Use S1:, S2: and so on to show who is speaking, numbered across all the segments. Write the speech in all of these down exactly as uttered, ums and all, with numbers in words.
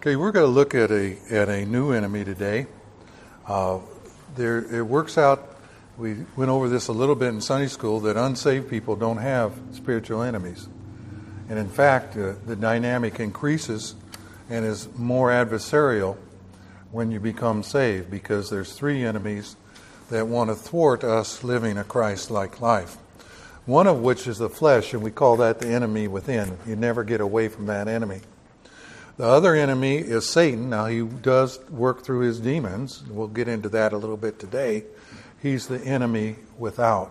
S1: Okay, we're going to look at a at a new enemy today. Uh, there, it works out. We went over this a little bit in Sunday school that unsaved people don't have spiritual enemies, and in fact, uh, the dynamic increases and is more adversarial when you become saved, because there's three enemies that want to thwart us living a Christ-like life. One of which is the flesh, and we call that the enemy within. You never get away from that enemy. The other enemy is Satan. Now, he does work through his demons. We'll get into that a little bit today. He's the enemy without.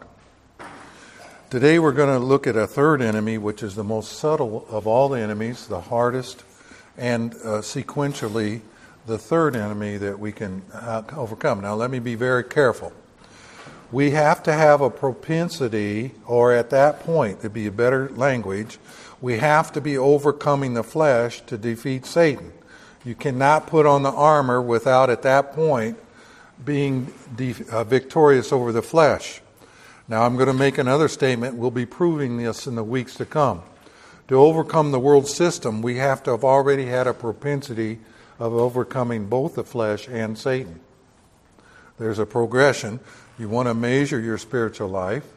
S1: Today we're going to look at a third enemy, which is the most subtle of all the enemies, the hardest, and uh, sequentially the third enemy that we can uh, overcome. Now, let me be very careful. We have to have a propensity, or at that point, to be a better language, we have to be overcoming the flesh to defeat Satan. You cannot put on the armor without, at that point, being de- uh, victorious over the flesh. Now, I'm going to make another statement. We'll be proving this in the weeks to come. To overcome the world system, we have to have already had a propensity of overcoming both the flesh and Satan. There's a progression. You want to measure your spiritual life.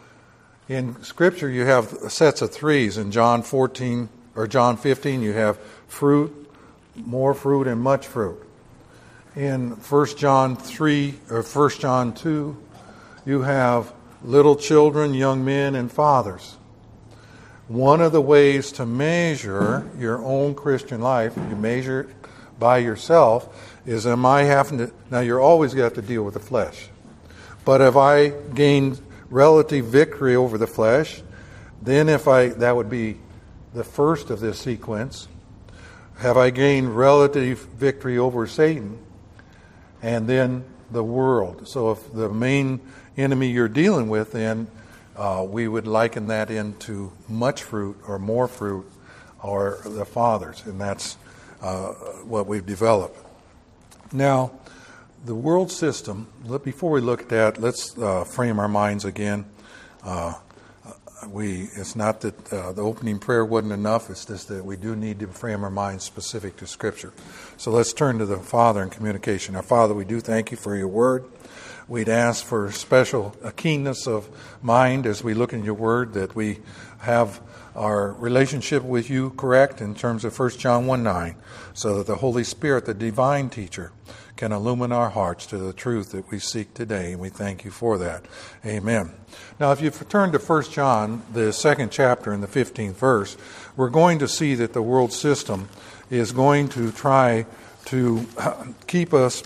S1: In Scripture, you have sets of threes. In John fourteen or John fifteen, you have fruit, more fruit, and much fruit. In First John three or First John two, you have little children, young men, and fathers. One of the ways to measure your own Christian life, you measure it by yourself, is am I having to... Now, you're always going to have to deal with the flesh. But if I gained relative victory over the flesh, then if I... That would be the first of this sequence. Have I gained relative victory over Satan? And then the world. So if the main enemy you're dealing with, then uh, we would liken that into much fruit or more fruit, or the fathers. And that's uh, what we've developed. Now, the world system, before we look at that, let's uh, frame our minds again. Uh, we It's not that uh, the opening prayer wasn't enough, it's just that we do need to frame our minds specific to Scripture. So let's turn to the Father in communication. Our Father, we do thank you for your word. We'd ask for special a keenness of mind as we look in your word, that we have our relationship with you correct in terms of First John one nine, so that the Holy Spirit, the divine teacher, can illumine our hearts to the truth that we seek today, and we thank you for that. Amen. Now, if you turn to First John, the second chapter and the fifteenth verse, we're going to see that the world system is going to try to keep us,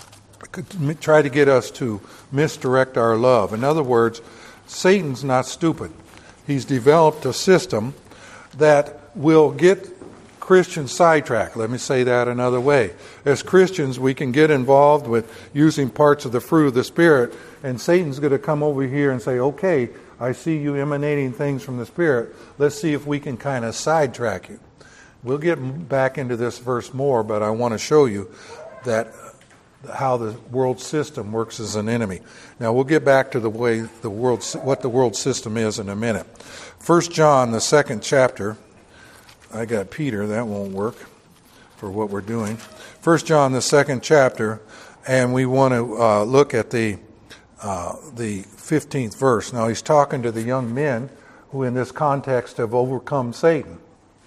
S1: try to get us to misdirect our love. In other words, Satan's not stupid. He's developed a system that will get Christians sidetracked. Let me say that another way. As Christians, we can get involved with using parts of the fruit of the Spirit, and Satan's going to come over here and say, okay, I see you emanating things from the Spirit. Let's see if we can kind of sidetrack you. We'll get back into this verse more, but I want to show you that how the world system works as an enemy. Now, we'll get back to the way the world, what the world system is in a minute. First John, the second chapter. I got Peter. That won't work for what we're doing. First John, the second chapter, and we want to uh, look at the uh, the fifteenth verse. Now, he's talking to the young men who, in this context, have overcome Satan,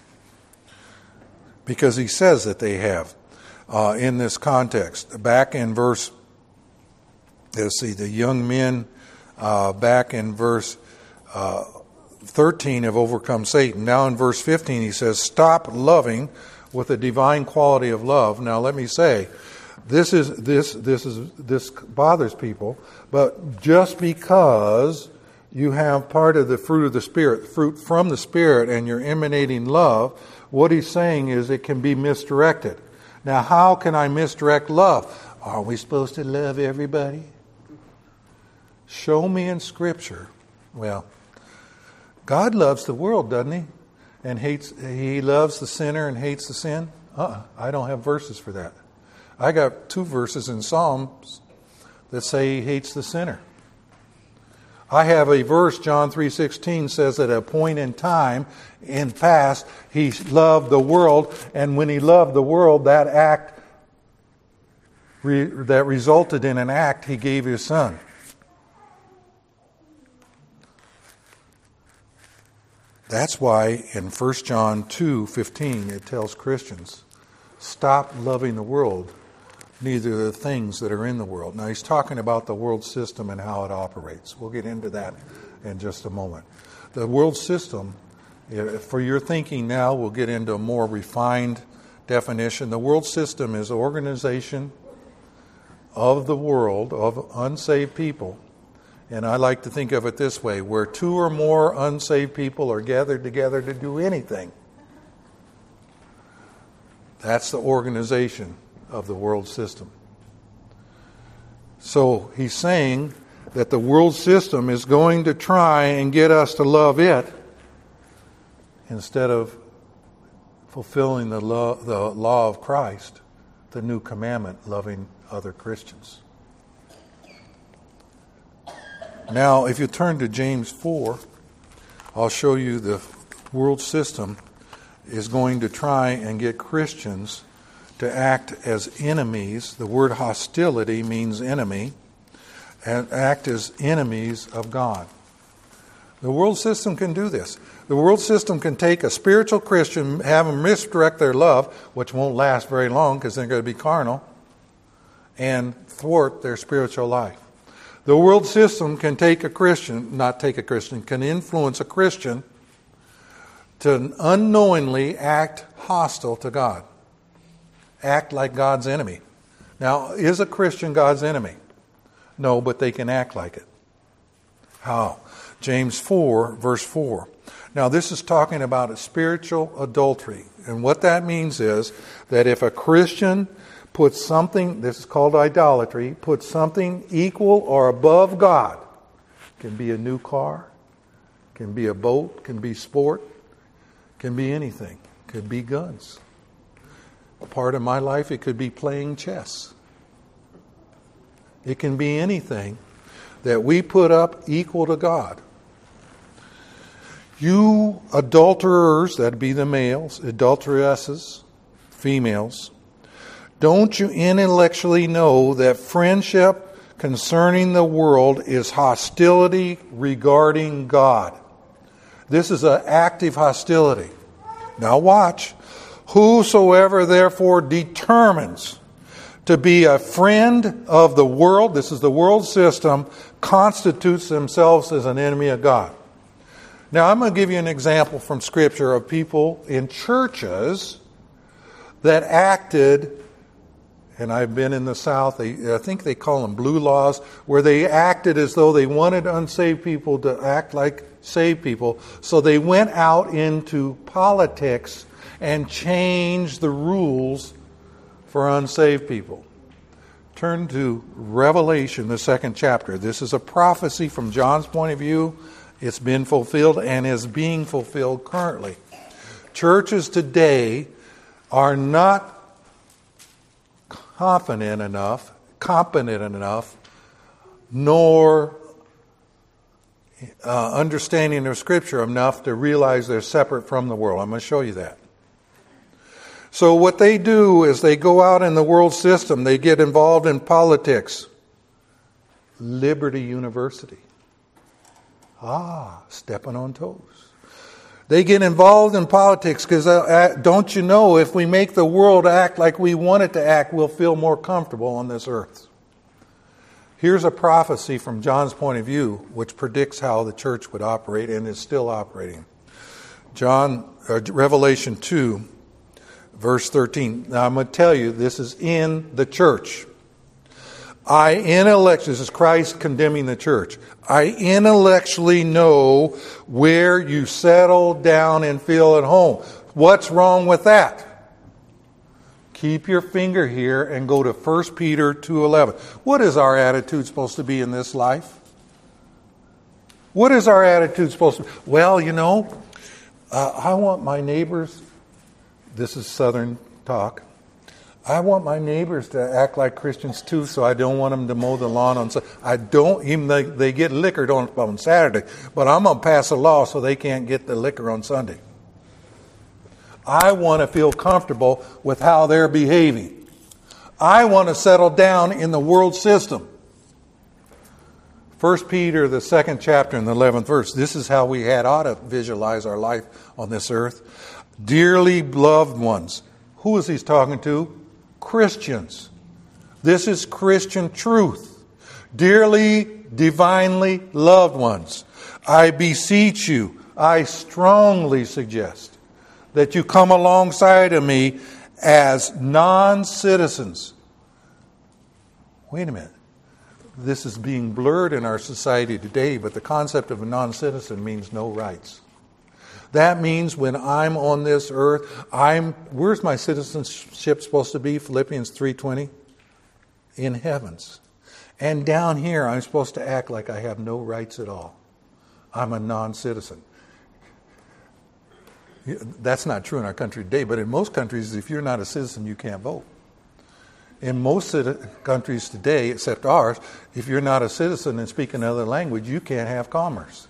S1: because he says that they have. Uh, in this context, back in verse, let's see, the young men uh, back in verse uh, thirteen have overcome Satan. Now in verse fifteen he says, stop loving with the divine quality of love. Now let me say, this is this this is this bothers people, but just because you have part of the fruit of the Spirit, fruit from the Spirit, and you're emanating love, what he's saying is it can be misdirected. Now, how can I misdirect love? Are we supposed to love everybody? Show me in Scripture. Well, God loves the world, doesn't he? And hates. He loves the sinner and hates the sin? Uh-uh. I don't have verses for that. I got two verses in Psalms that say he hates the sinner. I have a verse, John three sixteen says at a point in time, in past, he loved the world, and when he loved the world, that act, re, that resulted in an act, he gave his son. That's why in First John two fifteen it tells Christians, stop loving the world, neither the things that are in the world. Now he's talking about the world system and how it operates. We'll get into that in just a moment. The world system, for your thinking now, we'll get into a more refined definition. The world system is organization of the world, of unsaved people. And I like to think of it this way, where two or more unsaved people are gathered together to do anything. That's the organization of the world system. So he's saying that the world system is going to try and get us to love it instead of fulfilling the law, the law of Christ, the new commandment, loving other Christians. Now, if you turn to James four, I'll show you the world system is going to try and get Christians to act as enemies. The word hostility means enemy, and act as enemies of God. The world system can do this. The world system can take a spiritual Christian, have them misdirect their love, which won't last very long because they're going to be carnal, and thwart their spiritual life. The world system can take a Christian, not take a Christian, can influence a Christian to unknowingly act hostile to God. Act like God's enemy. Now, is a Christian God's enemy? No, but they can act like it. How? James four, verse four. Now, this is talking about a spiritual adultery. And what that means is that if a Christian puts something, this is called idolatry, puts something equal or above God, can be a new car, can be a boat, can be sport, can be anything, could be guns. A part of my life, it could be playing chess. It can be anything that we put up equal to God. You adulterers, that'd be the males, adulteresses, females, don't you intellectually know that friendship concerning the world is hostility regarding God? This is an active hostility. Now watch. Whosoever therefore determines to be a friend of the world, this is the world system, constitutes themselves as an enemy of God. Now I'm going to give you an example from Scripture of people in churches that acted, and I've been in the South, they, I think they call them blue laws, where they acted as though they wanted unsaved people to act like saved people. So they went out into politics and changed the rules for unsaved people. Turn to Revelation, the second chapter. This is a prophecy from John's point of view. It's been fulfilled and is being fulfilled currently. Churches today are not confident enough, competent enough, nor uh, understanding of Scripture enough to realize they're separate from the world. I'm going to show you that. So what they do is they go out in the world system. They get involved in politics. Liberty University. Ah, stepping on toes. They get involved in politics because, uh, don't you know, if we make the world act like we want it to act, we'll feel more comfortable on this earth. Here's a prophecy from John's point of view, which predicts how the church would operate and is still operating. John, uh, Revelation two, verse thirteen. Now I'm going to tell you, this is in the church. I intellectually, this is Christ condemning the church. I intellectually know where you settle down and feel at home. What's wrong with that? Keep your finger here and go to First Peter two eleven. What is our attitude supposed to be in this life? What is our attitude supposed to be? Well, you know, uh, I want my neighbors, this is Southern talk, I want my neighbors to act like Christians too, so I don't want them to mow the lawn on Sunday. I don't, even they, they get liquored on, on Saturday, but I'm going to pass a law so they can't get the liquor on Sunday. I want to feel comfortable with how they're behaving. I want to settle down in the world system. First Peter, the second chapter and the eleventh verse. This is how we had ought to visualize our life on this earth. Dearly loved ones. Who is he talking to? Christians. This is Christian truth. Dearly, divinely loved ones. I beseech you, I strongly suggest that you come alongside of me as non-citizens. Wait a minute. This is being blurred in our society today, but the concept of a non-citizen means no rights. That means when I'm on this earth, I'm where's my citizenship supposed to be? Philippians three twenty? In heavens. And down here, I'm supposed to act like I have no rights at all. I'm a non-citizen. That's not true in our country today, but in most countries, if you're not a citizen, you can't vote. In most countries today, except ours, if you're not a citizen and speak another language, you can't have commerce.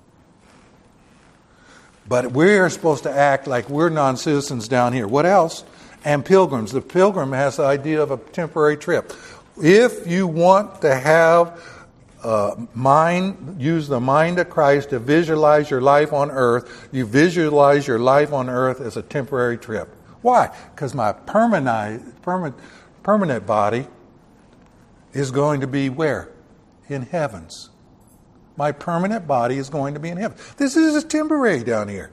S1: But we're supposed to act like we're non-citizens down here. What else? And pilgrims. The pilgrim has the idea of a temporary trip. If you want to have uh, mind, use the mind of Christ to visualize your life on earth, you visualize your life on earth as a temporary trip. Why? Because my permanent, permanent, permanent body is going to be where? In heavens. My permanent body is going to be in heaven. This is temporary down here.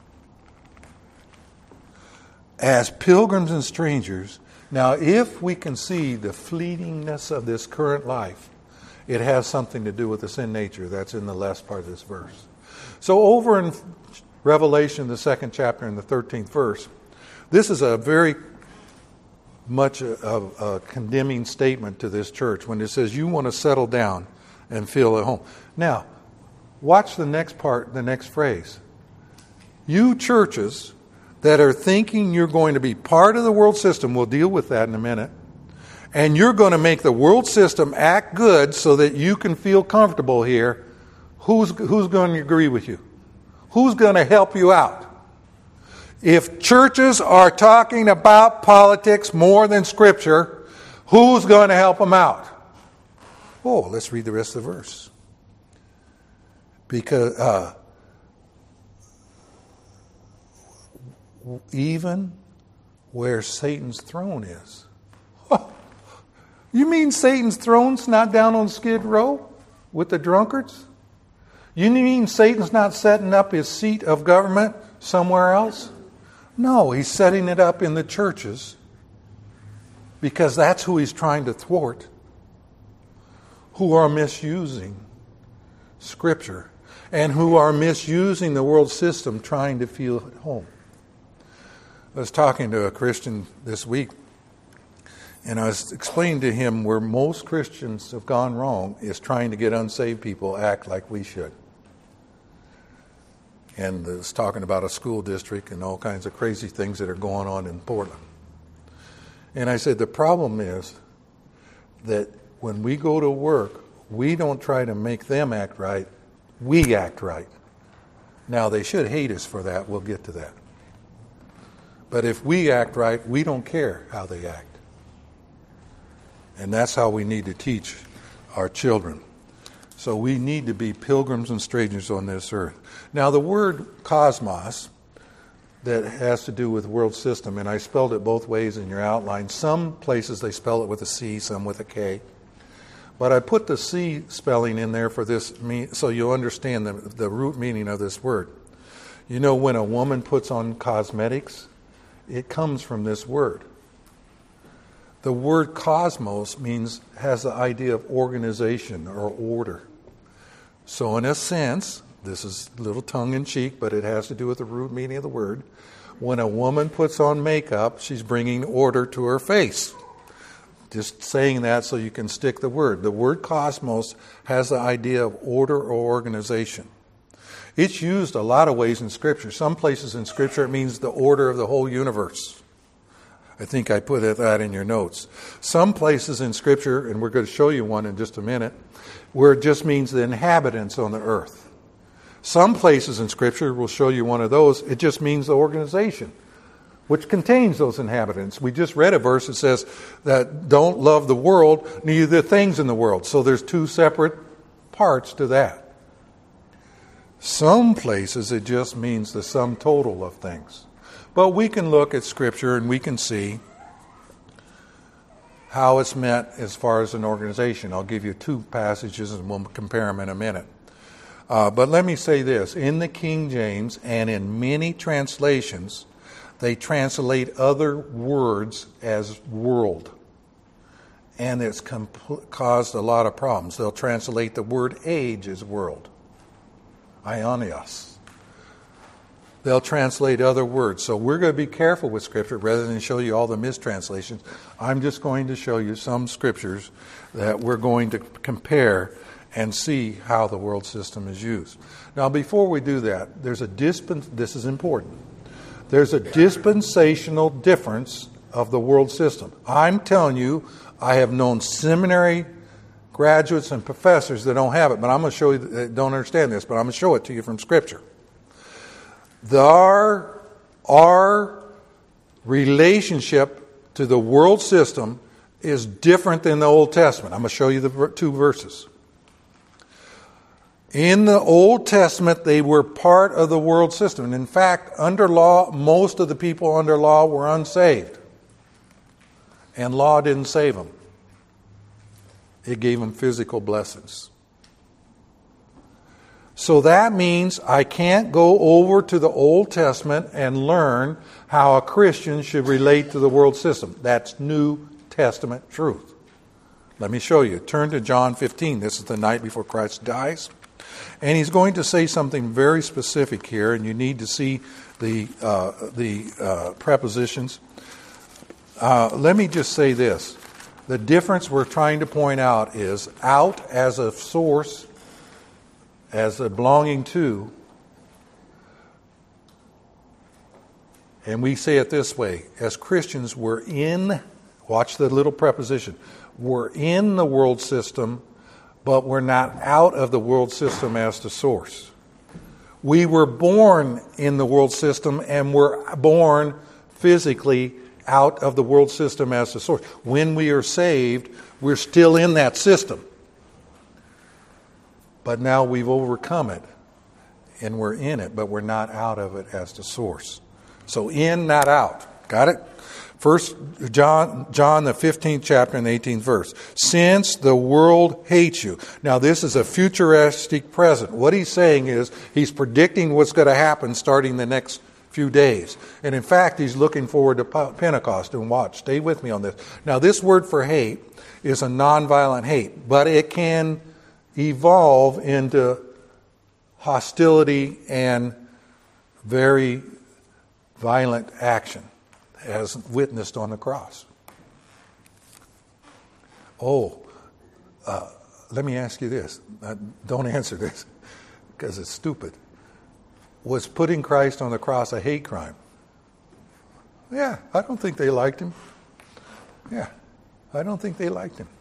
S1: As pilgrims and strangers, now if we can see the fleetingness of this current life, it has something to do with the sin nature. That's in the last part of this verse. So over in Revelation, the second chapter and the thirteenth verse, this is a very much a, a, a condemning statement to this church when it says you want to settle down and feel at home. Now, watch the next part, the next phrase. You churches that are thinking you're going to be part of the world system, we'll deal with that in a minute, and you're going to make the world system act good so that you can feel comfortable here, who's, who's going to agree with you? Who's going to help you out? If churches are talking about politics more than Scripture, who's going to help them out? Oh, let's read the rest of the verse. Because uh, even where Satan's throne is. You mean Satan's throne's not down on Skid Row with the drunkards? You mean Satan's not setting up his seat of government somewhere else? No, he's setting it up in the churches because that's who he's trying to thwart, who are misusing Scripture and who are misusing the world system trying to feel at home. I was talking to a Christian this week, and I was explaining to him where most Christians have gone wrong is trying to get unsaved people to act like we should. And I was talking about a school district and all kinds of crazy things that are going on in Portland. And I said, the problem is that when we go to work, we don't try to make them act right. We act right. Now, they should hate us for that. We'll get to that. But if we act right, we don't care how they act. And that's how we need to teach our children. So we need to be pilgrims and strangers on this earth. Now, the word cosmos that has to do with world system, and I spelled it both ways in your outline. Some places they spell it with a C, some with a K. But I put the C spelling in there for this so you'll understand the, the root meaning of this word. You know, when a woman puts on cosmetics, it comes from this word. The word cosmos means, has the idea of organization or order. So in a sense, this is a little tongue-in-cheek, but it has to do with the root meaning of the word. When a woman puts on makeup, she's bringing order to her face. Just saying that so you can stick the word. The word cosmos has the idea of order or organization. It's used a lot of ways in Scripture. Some places in Scripture it means the order of the whole universe. I think I put that in your notes. Some places in Scripture, and we're going to show you one in just a minute, where it just means the inhabitants on the earth. Some places in Scripture, we'll show you one of those, it just means the organization, which contains those inhabitants. We just read a verse that says that don't love the world, neither the things in the world. So there's two separate parts to that. Some places it just means the sum total of things. But we can look at Scripture and we can see how it's meant as far as an organization. I'll give you two passages and we'll compare them in a minute. Uh, but let me say this. In the King James and in many translations, they translate other words as world. And it's comp- caused a lot of problems. They'll translate the word age as world. Aionios. They'll translate other words. So we're going to be careful with Scripture rather than show you all the mistranslations. I'm just going to show you some Scriptures that we're going to compare and see how the world system is used. Now, before we do that, there's a dispens- this is important. There's a dispensational difference of the world system. I'm telling you, I have known seminary graduates and professors that don't have it, but I'm going to show you that don't understand this, but I'm going to show it to you from Scripture. The, our, our relationship to the world system is different than the Old Testament. I'm going to show you the two verses. In the Old Testament, they were part of the world system. And in fact, under law, most of the people under law were unsaved. And law didn't save them. It gave them physical blessings. So that means I can't go over to the Old Testament and learn how a Christian should relate to the world system. That's New Testament truth. Let me show you. Turn to John fifteen. This is the night before Christ dies. And he's going to say something very specific here, and you need to see the, uh, the uh, prepositions. Uh, let me just say this. The difference we're trying to point out is out as a source, as a belonging to, and we say it this way, as Christians we're in, watch the little preposition, we're in the world system, but we're not out of the world system as the source. We were born in the world system and we're born physically out of the world system as the source. When we are saved, we're still in that system. But now we've overcome it and we're in it, but we're not out of it as the source. So in, not out. Got it? First John, John the fifteenth chapter and the eighteenth verse. Since the world hates you. Now this is a futuristic present. What he's saying is he's predicting what's going to happen starting the next few days. And in fact, he's looking forward to Pentecost. And watch, stay with me on this. Now this word for hate is a nonviolent hate, but it can evolve into hostility and very violent action, as witnessed on the cross. Oh, uh, let me ask you this. Uh, don't answer this because it's stupid. Was putting Christ on the cross a hate crime? Yeah, I don't think they liked him. Yeah, I don't think they liked him.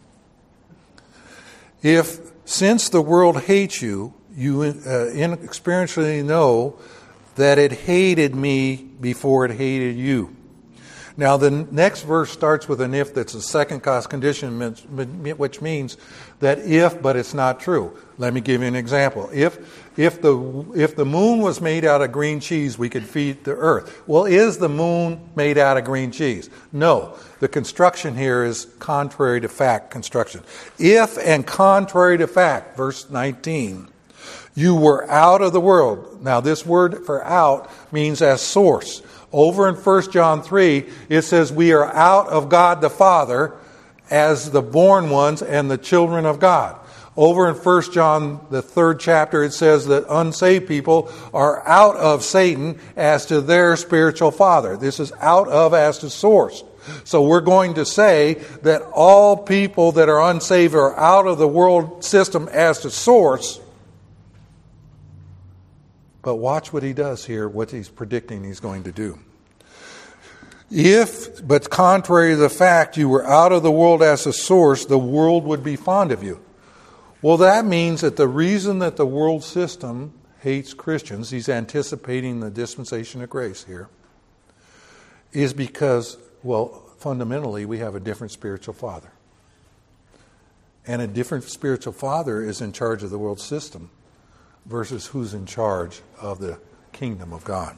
S1: If, since the world hates you, you uh, inexperiencedly know that it hated me before it hated you. Now, the next verse starts with an if that's a second class condition, which means that if, but it's not true. Let me give you an example. If if the if the moon was made out of green cheese, we could feed the earth. Well, is the moon made out of green cheese? No. The construction here is contrary to fact construction. If and contrary to fact, verse nineteen, you were out of the world. Now, this word for out means as source. Over in First John three, it says we are out of God the Father as the born ones and the children of God. Over in First John, the third chapter, it says that unsaved people are out of Satan as to their spiritual father. This is out of as to source. So we're going to say that all people that are unsaved are out of the world system as to source. But watch what he does here, what he's predicting he's going to do. If, but contrary to the fact you were out of the world as a source, the world would be fond of you. Well, that means that the reason that the world system hates Christians, he's anticipating the dispensation of grace here, is because, well, fundamentally we have a different spiritual father. And a different spiritual father is in charge of the world system versus who's in charge of the kingdom of God.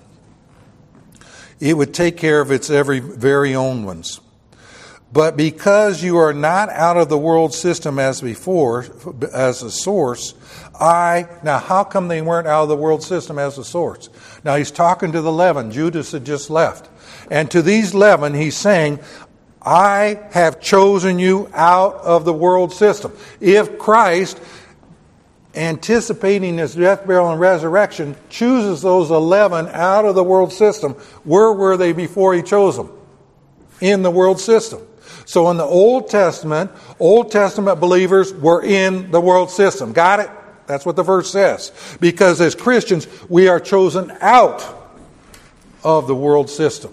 S1: It would take care of its every very own ones. But because you are not out of the world system as before, as a source, I... Now, how come they weren't out of the world system as a source? Now, he's talking to the eleven. Judas had just left. And to these eleven, he's saying, I have chosen you out of the world system. If Christ, anticipating his death, burial, and resurrection, chooses those eleven out of the world system, where were they before he chose them? In the world system. So in the Old Testament, Old Testament believers were in the world system. Got it? That's what the verse says. Because as Christians, we are chosen out of the world system.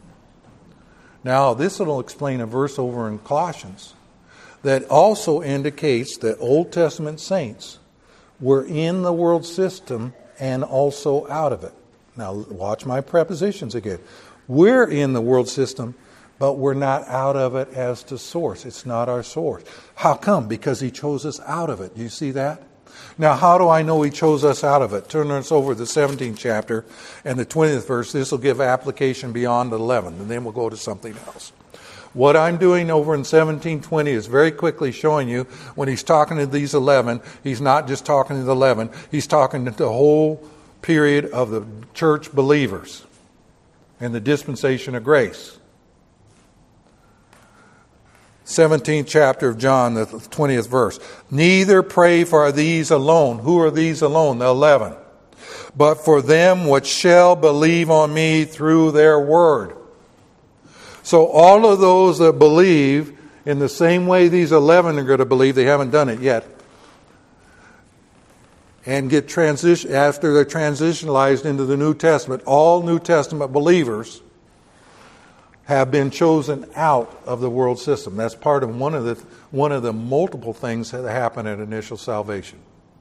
S1: Now, this will explain a verse over in Colossians that also indicates that Old Testament saints were in the world system and also out of it. Now, watch my prepositions again. We're in the world system, but we're not out of it as to source. It's not our source. How come? Because he chose us out of it. Do you see that? Now, how do I know he chose us out of it? Turn us over to the seventeenth chapter and the twentieth verse. This will give application beyond the eleven, and then we'll go to something else. What I'm doing over in seventeen twenty is very quickly showing you when he's talking to these eleven, he's not just talking to the eleven, he's talking to the whole period of the church believers and the dispensation of grace. seventeenth chapter of John, the twentieth verse. Neither pray for these alone. Who are these alone? The eleven. But for them which shall believe on me through their word. So all of those that believe in the same way these eleven are going to believe, they haven't done it yet, and get transition after they're transitionalized into the New Testament, all New Testament believers have been chosen out of the world system. That's part of one of the one of the multiple things that happen at initial salvation.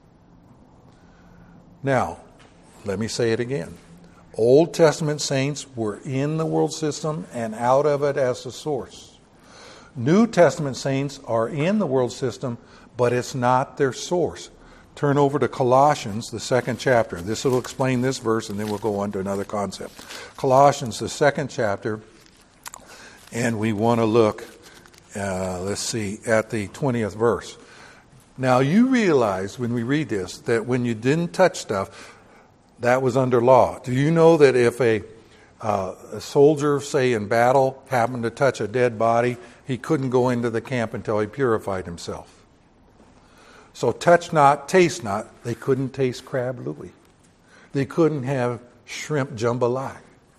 S1: Now, let me say it again. Old Testament saints were in the world system and out of it as the source. New Testament saints are in the world system, but it's not their source. Turn over to Colossians, the second chapter. This will explain this verse, and then we'll go on to another concept. Colossians, the second chapter. And we want to look, uh, let's see, at the twentieth verse. Now, you realize when we read this that when you didn't touch stuff, that was under law. Do you know that if a, uh, a soldier, say in battle, happened to touch a dead body, he couldn't go into the camp until he purified himself? So touch not, taste not. They couldn't taste crab louis. They couldn't have shrimp jambalaya.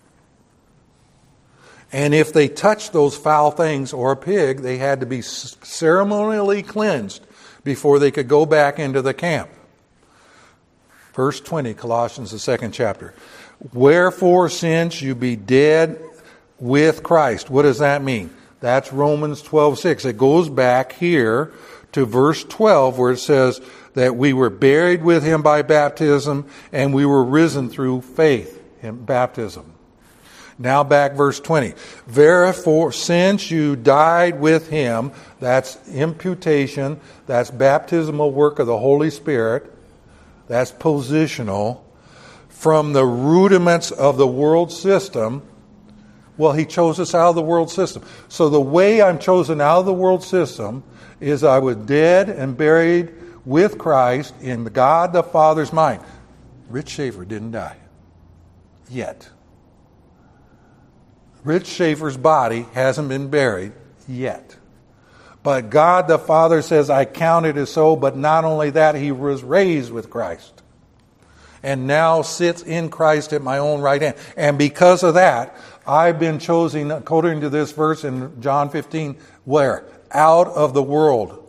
S1: And if they touched those foul things or a pig, they had to be ceremonially cleansed before they could go back into the camp. Verse twenty, Colossians, the second chapter. Wherefore, since you be dead with Christ. What does that mean? That's Romans twelve six. It goes back here to verse twelve where it says that we were buried with him by baptism and we were risen through faith in baptism. Now back verse twenty. Therefore, since you died with him, that's imputation, that's baptismal work of the Holy Spirit, that's positional, from the rudiments of the world system. Well, he chose us out of the world system. So the way I'm chosen out of the world system is I was dead and buried with Christ in God the Father's mind. Rich Schaefer didn't die yet. Rich Schaefer's body hasn't been buried yet. But God the Father says, I count it as so, but not only that, he was raised with Christ. And now sits in Christ at my own right hand. And because of that, I've been chosen, according to this verse in John fifteen, where? Out of the world.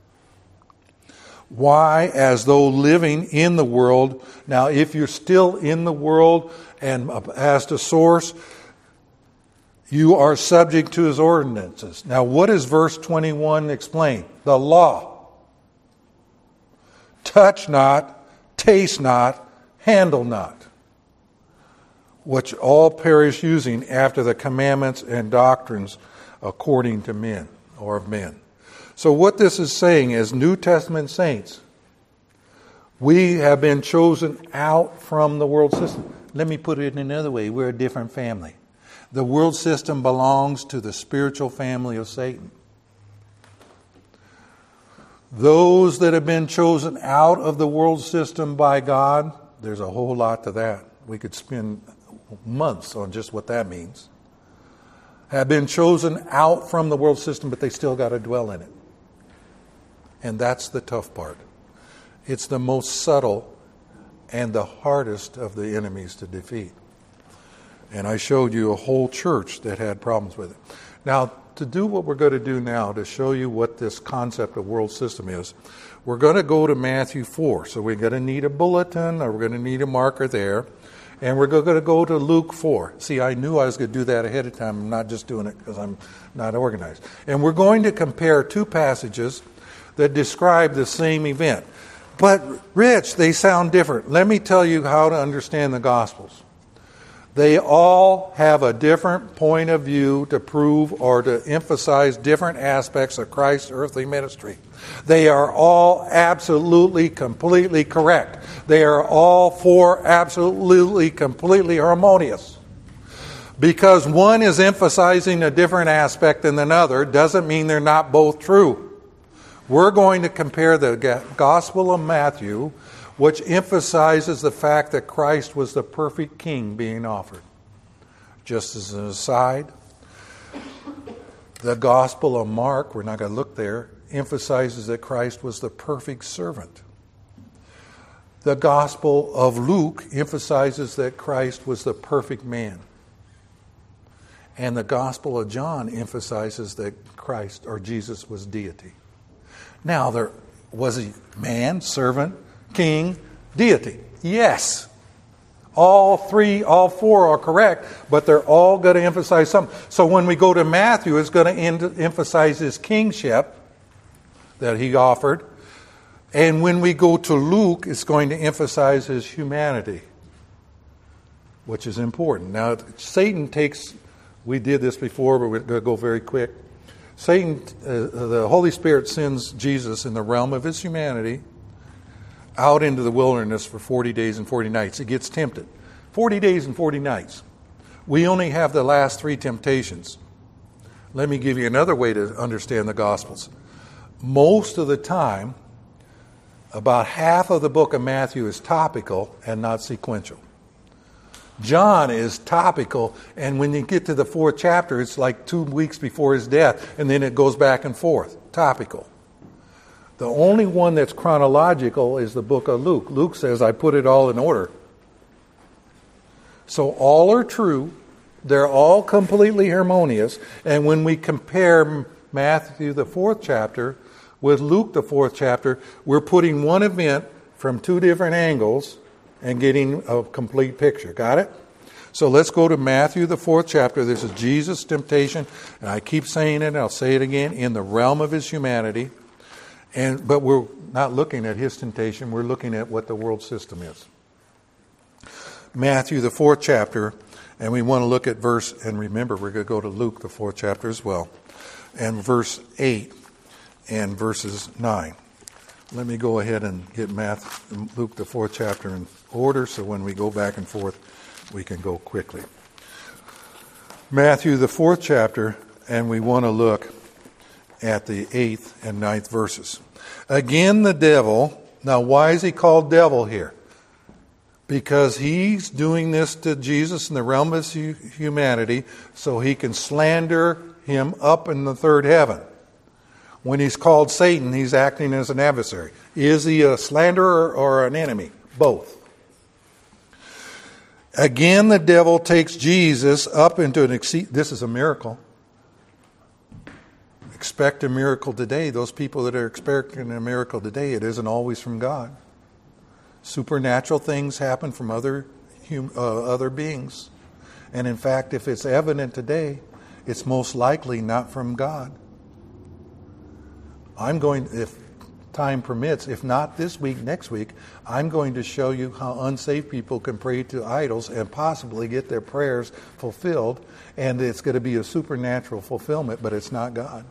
S1: Why? As though living in the world. Now, if you're still in the world and as to source, You are subject to his ordinances. Now, what does verse twenty-one explain? The law. Touch not, taste not, handle not. Which all perish using after the commandments and doctrines according to men, or of men. So what this is saying is, New Testament saints, we have been chosen out from the world system. Let me put it another way. We're a different family. The world system belongs to the spiritual family of Satan. Those that have been chosen out of the world system by God, there's a whole lot to that. We could spend months on just what that means. Have been chosen out from the world system, but they still got to dwell in it. And that's the tough part. It's the most subtle and the hardest of the enemies to defeat. And I showed you a whole church that had problems with it. Now, to do what we're going to do now, to show you what this concept of world system is, we're going to go to Matthew four. So we're going to need a bulletin, or we're going to need a marker there. And we're going to go to Luke four. See, I knew I was going to do that ahead of time. I'm not just doing it because I'm not organized. And we're going to compare two passages that describe the same event. But, Rich, they sound different. Let me tell you how to understand the Gospels. They all have a different point of view to prove or to emphasize different aspects of Christ's earthly ministry. They are all absolutely, completely correct. They are all four absolutely, completely harmonious. Because one is emphasizing a different aspect than another doesn't mean they're not both true. We're going to compare the Gospel of Matthew, which emphasizes the fact that Christ was the perfect king being offered. Just as an aside, the Gospel of Mark, we're not going to look there, emphasizes that Christ was the perfect servant. The Gospel of Luke emphasizes that Christ was the perfect man. And the Gospel of John emphasizes that Christ or Jesus was deity. Now, there was he man, servant, king, deity? Yes. All three, all four are correct, but they're all going to emphasize something. So when we go to Matthew, it's going to end, emphasize his kingship that he offered. And when we go to Luke, it's going to emphasize his humanity, which is important. Now, Satan takes, we did this before, but we're going to go very quick. Satan, uh, the Holy Spirit sends Jesus in the realm of his humanity out into the wilderness for forty days and forty nights. He gets tempted. forty days and forty nights. We only have the last three temptations. Let me give you another way to understand the Gospels. Most of the time, about half of the book of Matthew is topical and not sequential. John is topical, and when you get to the fourth chapter, it's like two weeks before his death, and then it goes back and forth. Topical. The only one that's chronological is the book of Luke. Luke says, I put it all in order. So all are true. They're all completely harmonious. And when we compare Matthew, the fourth chapter, with Luke, the fourth chapter, we're putting one event from two different angles and getting a complete picture. Got it? So let's go to Matthew, the fourth chapter. This is Jesus' temptation. And I keep saying it, and I'll say it again, in the realm of his humanity. And but we're not looking at his temptation. We're looking at what the world system is. Matthew, the fourth chapter. And we want to look at verse, and remember, we're going to go to Luke, the fourth chapter as well. And verse eight and verses nine. Let me go ahead and get Matthew, Luke, the fourth chapter in order, so when we go back and forth, we can go quickly. Matthew, the fourth chapter, and we want to look at the eighth and ninth verses. Again, the devil. Now, why is he called devil here? Because he's doing this to Jesus in the realm of his humanity so he can slander him up in the third heaven. When he's called Satan, he's acting as an adversary. Is he a slanderer or an enemy? Both. Again, the devil takes Jesus up into an exceed. This is a miracle. Expect a miracle today. Those people that are expecting a miracle today, it isn't always from God. Supernatural things happen from other hum, uh, other beings. And in fact, if it's evident today, it's most likely not from God. I'm going, if time permits, if not this week, next week, I'm going to show you how unsaved people can pray to idols and possibly get their prayers fulfilled, and it's going to be a supernatural fulfillment, but it's not God.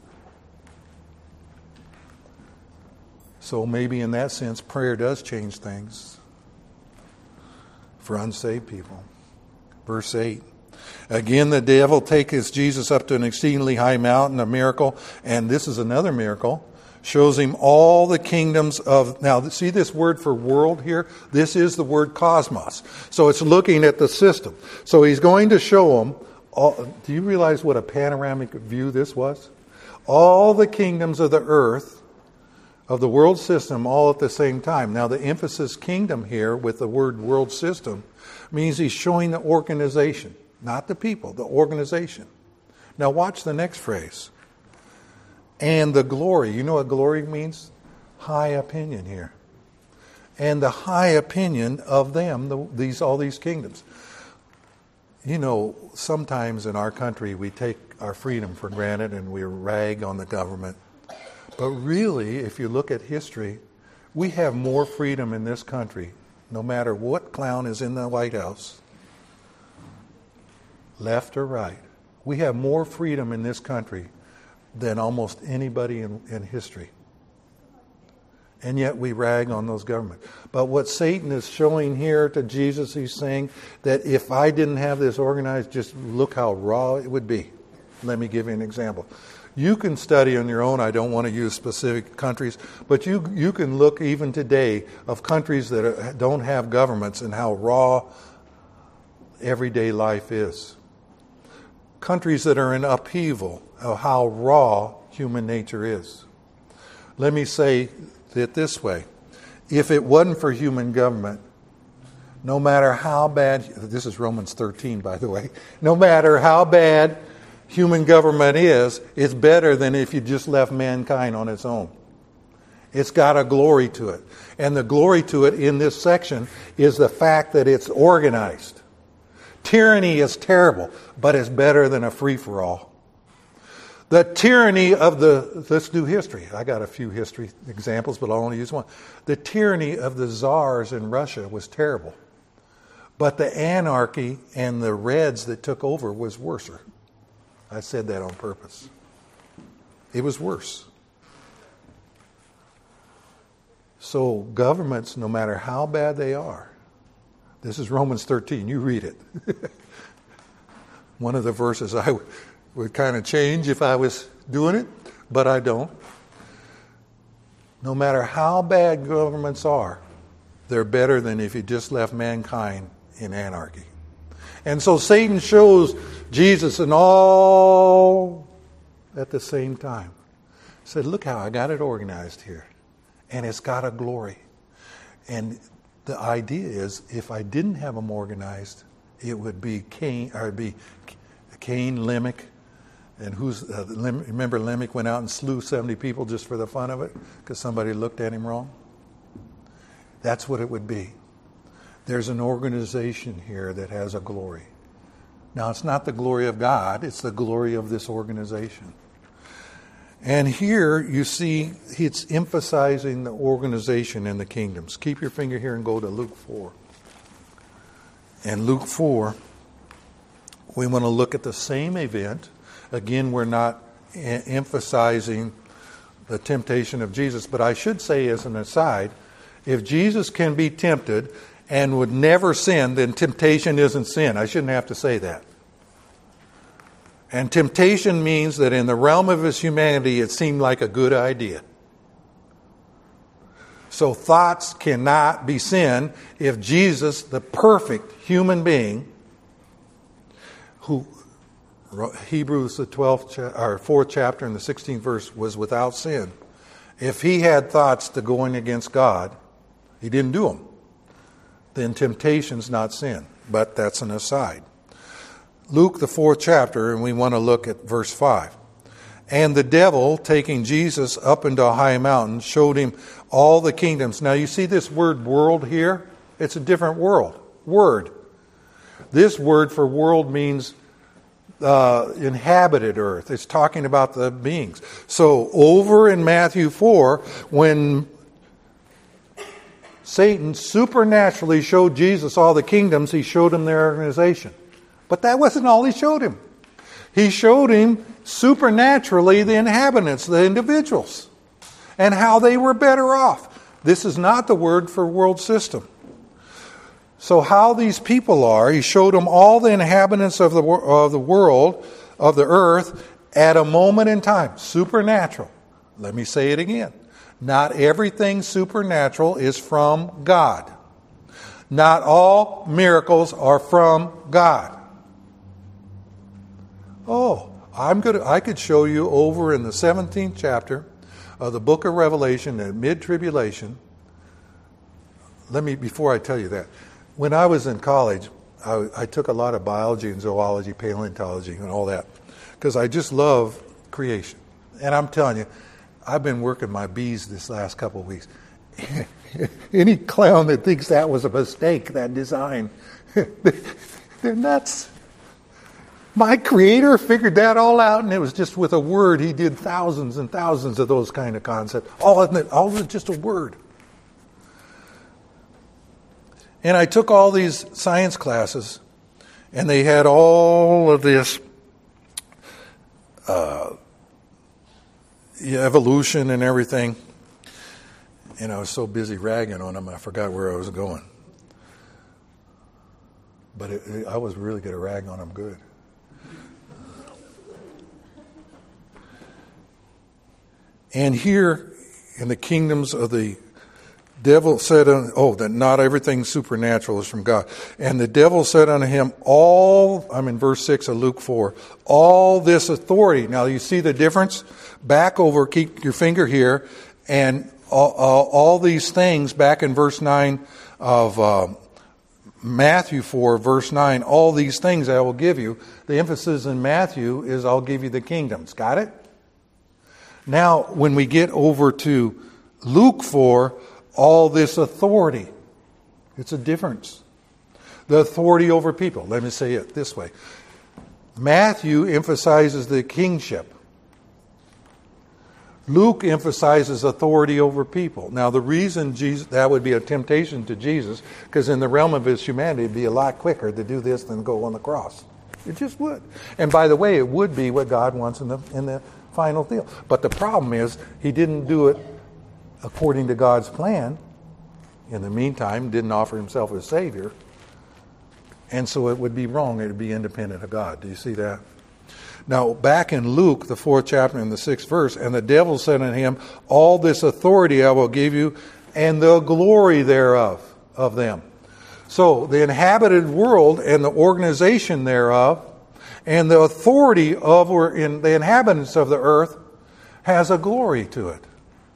S1: So maybe in that sense, prayer does change things for unsaved people. Verse eight. Again, the devil takes Jesus up to an exceedingly high mountain, a miracle, and this is another miracle, shows him all the kingdoms of... Now, see this word for world here? This is the word cosmos. So it's looking at the system. So he's going to show him... All, do you realize what a panoramic view this was? All the kingdoms of the earth, of the world system, all at the same time. Now, the emphasis kingdom here with the word world system means he's showing the organization. Not the people, the organization. Now watch the next phrase. And the glory. You know what glory means? High opinion here. And the high opinion of them, the, these all these kingdoms. You know, sometimes in our country we take our freedom for granted and we rag on the government. But really, if you look at history, we have more freedom in this country, no matter what clown is in the White House. Left or right. We have more freedom in this country than almost anybody in, in history. And yet we rag on those governments. But what Satan is showing here to Jesus, he's saying that if I didn't have this organized, just look how raw it would be. Let me give you an example. You can study on your own. I don't want to use specific countries, but you you can look even today of countries that are, don't have governments and how raw everyday life is. Countries that are in upheaval of how raw human nature is. Let me say it this way. If it wasn't for human government, no matter how bad, this is Romans thirteen, by the way, no matter how bad human government is, it's better than if you just left mankind on its own. It's got a glory to it. And the glory to it in this section is the fact that it's organized. Tyranny is terrible, but it's better than a free-for-all. The tyranny of the, let's do history. I got a few history examples, but I'll only use one. The tyranny of the czars in Russia was terrible. But the anarchy and the Reds that took over was worse. I said that on purpose. It was worse. So governments, no matter how bad they are, this is Romans thirteen. You read it. One of the verses I w- would kind of change if I was doing it, but I don't. No matter how bad governments are, they're better than if you just left mankind in anarchy. And so Satan shows Jesus and all at the same time. He said, look how I got it organized here. And it's got a glory. And the idea is, if I didn't have them organized, it would be Cain, or it'd be Cain, Lamech, and who's uh, remember Lamech went out and slew seventy people just for the fun of it because somebody looked at him wrong. That's what it would be. There's an organization here that has a glory. Now, it's not the glory of God, it's the glory of this organization. And here you see it's emphasizing the organization in the kingdoms. Keep your finger here and go to Luke four. And Luke four, we want to look at the same event. Again, we're not e- emphasizing the temptation of Jesus, but I should say as an aside, if Jesus can be tempted and would never sin, then temptation isn't sin. I shouldn't have to say that. And temptation means that in the realm of his humanity, it seemed like a good idea. So thoughts cannot be sin if Jesus, the perfect human being, who Hebrews the twelfth or fourth chapter and the sixteenth verse was without sin. If he had thoughts to going against God, he didn't do them. Then temptation's not sin. But that's an aside. Luke, the fourth chapter, and we want to look at verse five. And the devil, taking Jesus up into a high mountain, showed him all the kingdoms. Now you see this word world here? It's a different world. Word. This word for world means uh, inhabited earth. It's talking about the beings. So over in Matthew four, when Satan supernaturally showed Jesus all the kingdoms, he showed him their organization. But that wasn't all he showed him. He showed him supernaturally the inhabitants, the individuals, and how they were better off. This is not the word for world system. So how these people are, he showed them all the inhabitants of the, of the world, of the earth, at a moment in time. Supernatural. Let me say it again. Not everything supernatural is from God. Not all miracles are from God. Oh, I'm good. I could show you over in the seventeenth chapter of the book of Revelation at mid-tribulation. Let me, before I tell you that, when I was in college, I, I took a lot of biology and zoology, paleontology, and all that, because I just love creation. And I'm telling you, I've been working my bees this last couple of weeks. Any clown that thinks that was a mistake, that design, they're nuts. My creator figured that all out, and it was just with a word. He did thousands and thousands of those kind of concepts. All of it, all of it just a word. And I took all these science classes, and they had all of this uh, evolution and everything. And I was so busy ragging on them, I forgot where I was going. But it, it, I was really going to rag on them good. And here in the kingdoms of the devil said, oh, that not everything supernatural is from God. And the devil said unto him, all, I'm in verse six of Luke four, all this authority. Now you see the difference? Back over, keep your finger here, and all, all, all these things back in verse nine of uh, Matthew four, verse nine, all these things I will give you. The emphasis in Matthew is I'll give you the kingdoms. Got it? Now, when we get over to Luke four, all this authority. It's a difference. The authority over people. Let me say it this way. Matthew emphasizes the kingship. Luke emphasizes authority over people. Now, the reason Jesus, that would be a temptation to Jesus, because in the realm of his humanity, it'd be a lot quicker to do this than go on the cross. It just would. And by the way, it would be what God wants in the in the final deal. But the problem is, he didn't do it according to God's plan. In the meantime, didn't offer himself as Savior. And so it would be wrong. It would be independent of God. Do you see that? Now, back in Luke, the fourth chapter and the sixth verse, and the devil said unto him, all this authority I will give you, and the glory thereof, of them. So, the inhabited world and the organization thereof, and the authority of or in the inhabitants of the earth has a glory to it.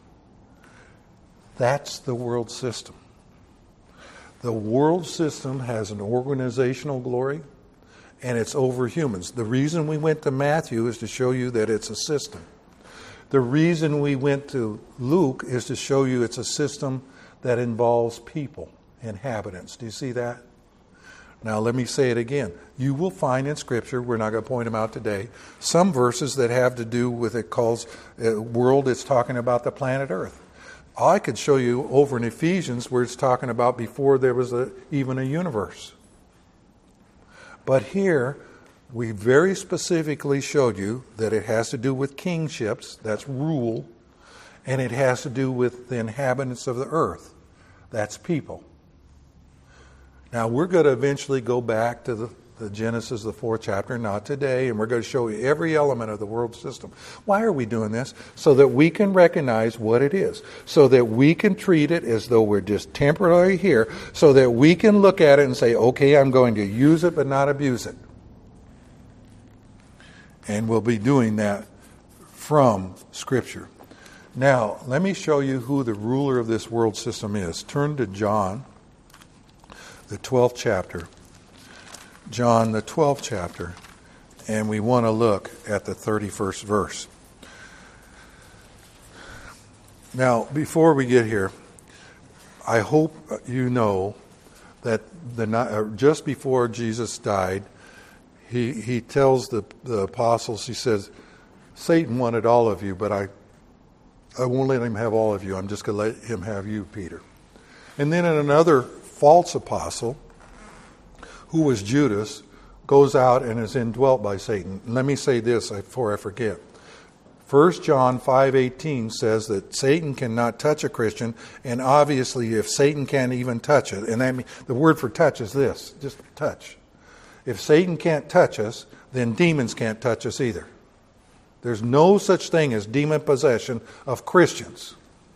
S1: That's the world system. The world system has an organizational glory, and it's over humans. The reason we went to Matthew is to show you that it's a system. The reason we went to Luke is to show you it's a system that involves people, inhabitants. Do you see that? Now let me say it again. You will find in Scripture, we're not going to point them out today, some verses that have to do with it calls uh, world, it's talking about the planet Earth. I could show you over in Ephesians where it's talking about before there was a, even a universe. But here, we very specifically showed you that it has to do with kingships, that's rule, and it has to do with the inhabitants of the earth, that's people. Now, we're going to eventually go back to the, the Genesis, the fourth chapter, not today, and we're going to show you every element of the world system. Why are we doing this? So that we can recognize what it is. So that we can treat it as though we're just temporarily here. So that we can look at it and say, okay, I'm going to use it but not abuse it. And we'll be doing that from Scripture. Now, let me show you who the ruler of this world system is. Turn to John, the twelfth chapter. John, the twelfth chapter. And we want to look at the thirty-first verse. Now, before we get here, I hope you know that the just before Jesus died, he he tells the, the apostles, he says, Satan wanted all of you, but I, I won't let him have all of you. I'm just going to let him have you, Peter. And then another false apostle, who was Judas, goes out and is indwelt by Satan. And let me say this before I forget. First John five eighteen says that Satan cannot touch a Christian, and obviously if Satan can't even touch it, and that mean, the word for touch is this, just touch. If Satan can't touch us, then demons can't touch us either. There's no such thing as demon possession of Christians.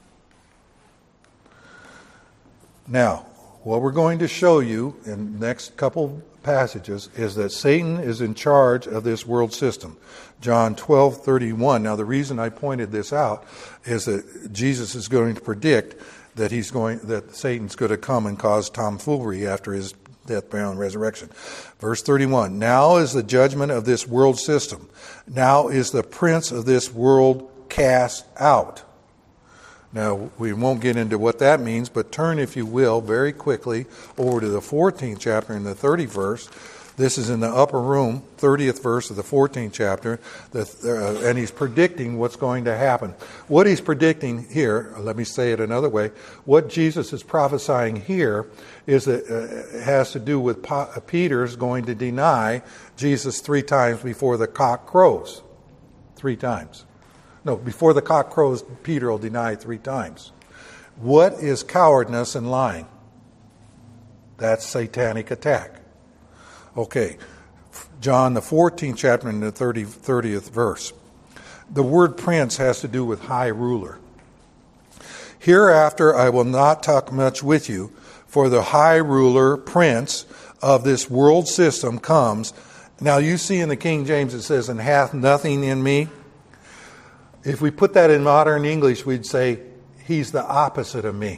S1: Now, what we're going to show you in the next couple passages is that Satan is in charge of this world system. John twelve thirty-one. Now, the reason I pointed this out is that Jesus is going to predict that he's going that Satan's going to come and cause tomfoolery after his death, burial, and resurrection. Verse thirty-one. Now is the judgment of this world system. Now is the prince of this world cast out. Now, we won't get into what that means, but turn, if you will, very quickly over to the fourteenth chapter and the thirtieth verse. This is in the upper room, thirtieth verse of the fourteenth chapter, uh, and he's predicting what's going to happen. What he's predicting here, let me say it another way, what Jesus is prophesying here is that uh, it has to do with po- Peter's going to deny Jesus three times before the cock crows. Three times. No, before the cock crows, Peter will deny three times. What is cowardness and lying? That's satanic attack. Okay, John, the fourteenth chapter and the thirtieth verse. The word prince has to do with high ruler. Hereafter I will not talk much with you, for the high ruler, prince of this world system comes. Now you see in the King James it says, and hath nothing in me. If we put that in modern English, we'd say, he's the opposite of me.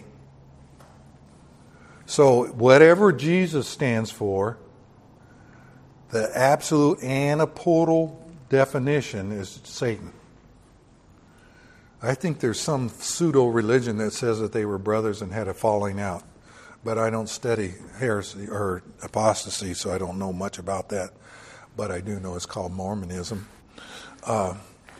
S1: So whatever Jesus stands for, the absolute antipodal definition is Satan. I think there's some pseudo-religion that says that they were brothers and had a falling out. But I don't study heresy or apostasy, so I don't know much about that. But I do know it's called Mormonism. Uh,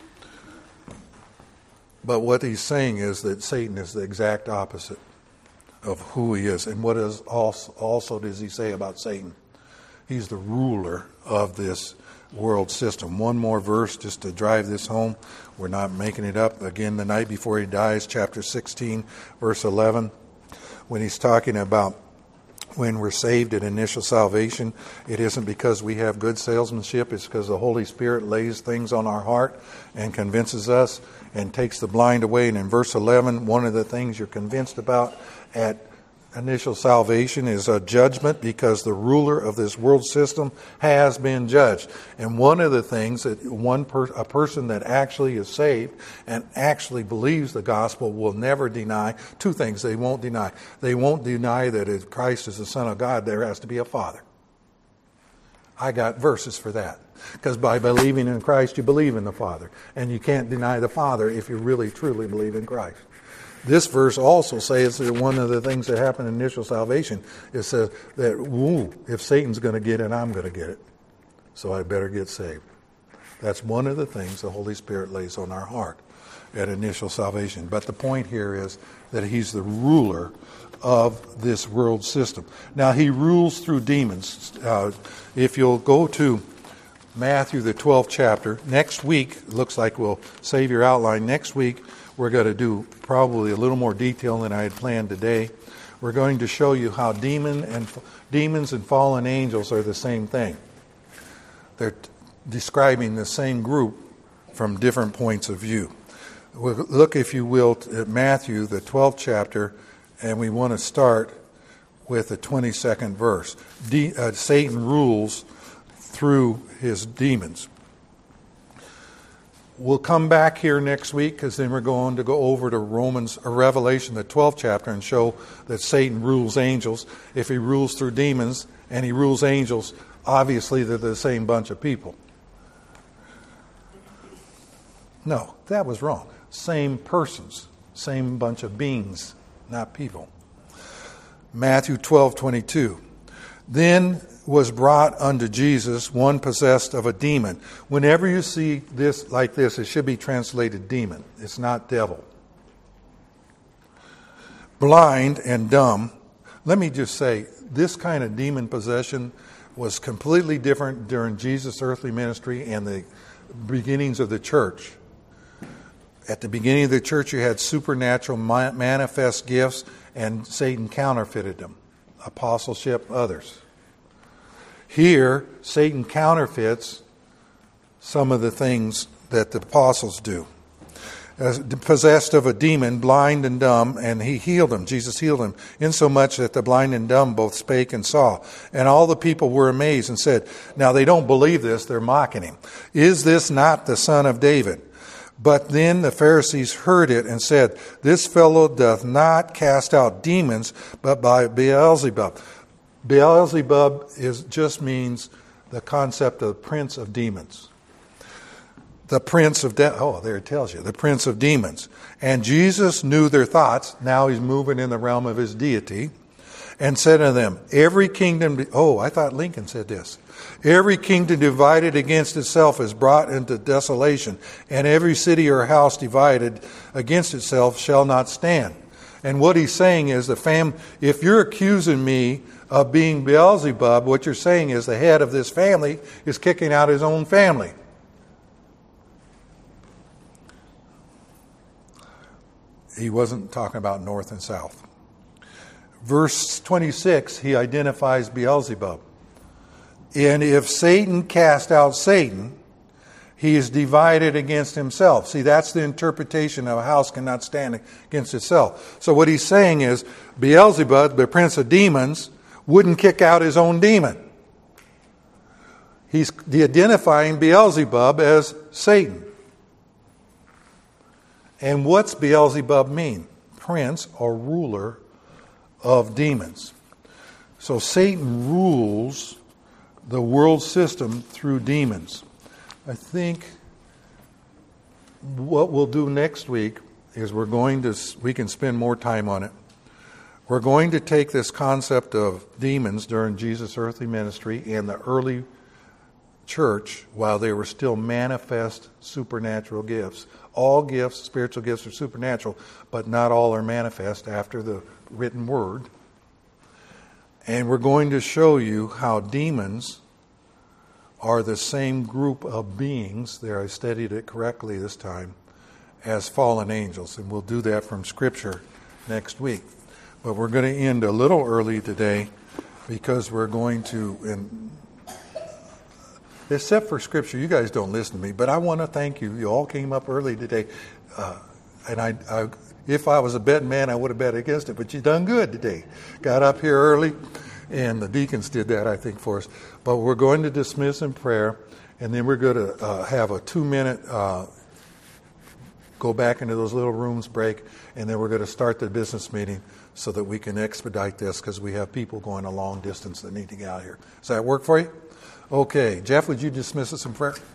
S1: But what he's saying is that Satan is the exact opposite of who he is. And what is also, also does he say about Satan? He's the ruler of this world system. One more verse just to drive this home. We're not making it up. Again, the night before he dies, chapter sixteen, verse eleven, when he's talking about when we're saved at initial salvation, it isn't because we have good salesmanship. It's because the Holy Spirit lays things on our heart and convinces us and takes the blind away. And in verse eleven, one of the things you're convinced about at initial salvation is a judgment, because the ruler of this world system has been judged. And one of the things that one per, a person that actually is saved and actually believes the gospel will never deny, two things they won't deny. They won't deny that if Christ is the Son of God, there has to be a Father. I got verses for that. Because by believing in Christ, you believe in the Father. And you can't deny the Father if you really, truly believe in Christ. This verse also says that one of the things that happened in initial salvation, it says that, woo, if Satan's going to get it, I'm going to get it. So I better get saved. That's one of the things the Holy Spirit lays on our heart at initial salvation. But the point here is that he's the ruler of this world system. Now, he rules through demons. Uh, if you'll go to Matthew, the twelfth chapter, next week, looks like we'll save your outline. Next week, we're going to do probably a little more detail than I had planned today. We're going to show you how demon and demons and fallen angels are the same thing. They're t- describing the same group from different points of view. We'll look, if you will, at Matthew, the twelfth chapter, and we want to start with the twenty-second verse. De- uh, Satan rules through his demons. We'll come back here next week, because then we're going to go over to Romans or Revelation, the twelfth chapter, and show that Satan rules angels. If he rules through demons and he rules angels, obviously they're the same bunch of people. No, that was wrong. Same persons, same bunch of beings, not people. Matthew twelve twenty-two. Then was brought unto Jesus, one possessed of a demon. Whenever you see this like this, it should be translated demon. It's not devil. Blind and dumb. Let me just say, this kind of demon possession was completely different during Jesus' earthly ministry and the beginnings of the church. At the beginning of the church, you had supernatural manifest gifts, and Satan counterfeited them. Apostleship, others. Here, Satan counterfeits some of the things that the apostles do. As possessed of a demon, blind and dumb, and he healed him. Jesus healed him, insomuch that the blind and dumb both spake and saw. And all the people were amazed and said, now they don't believe this, they're mocking him. Is this not the son of David? But then the Pharisees heard it and said, this fellow doth not cast out demons, but by Beelzebub. Beelzebub is just means the concept of prince of demons. The prince of de- oh, there it tells you, the prince of demons. And Jesus knew their thoughts. Now he's moving in the realm of his deity, and said to them, every kingdom, de- oh, I thought Lincoln said this. Every kingdom divided against itself is brought into desolation, and every city or house divided against itself shall not stand. And what he's saying is, the fam- if you're accusing me of being Beelzebub, what you're saying is the head of this family is kicking out his own family. He wasn't talking about north and south. Verse twenty-six, he identifies Beelzebub. And if Satan cast out Satan, he is divided against himself. See, that's the interpretation of a house cannot stand against itself. So what he's saying is, Beelzebub, the prince of demons, wouldn't kick out his own demon. He's identifying Beelzebub as Satan. And what's Beelzebub mean? Prince or ruler of demons. So Satan rules the world system through demons. I think what we'll do next week is we're going to, we can spend more time on it. We're going to take this concept of demons during Jesus' earthly ministry and the early church while they were still manifest supernatural gifts. All gifts, spiritual gifts, are supernatural, but not all are manifest after the written word. And we're going to show you how demons are the same group of beings, there I studied it correctly this time, as fallen angels. And we'll do that from Scripture next week. But we're going to end a little early today because we're going to, and except for Scripture, you guys don't listen to me, but I want to thank you. You all came up early today. Uh, and I, I, if I was a betting man, I would have bet against it, but you done good today. Got up here early, and the deacons did that, I think, for us. But we're going to dismiss in prayer, and then we're going to uh, have a two-minute uh, go back into those little rooms break, and then we're going to start the business meeting so that we can expedite this because we have people going a long distance that need to get out here. Does that work for you? Okay. Jeff, would you dismiss us in prayer?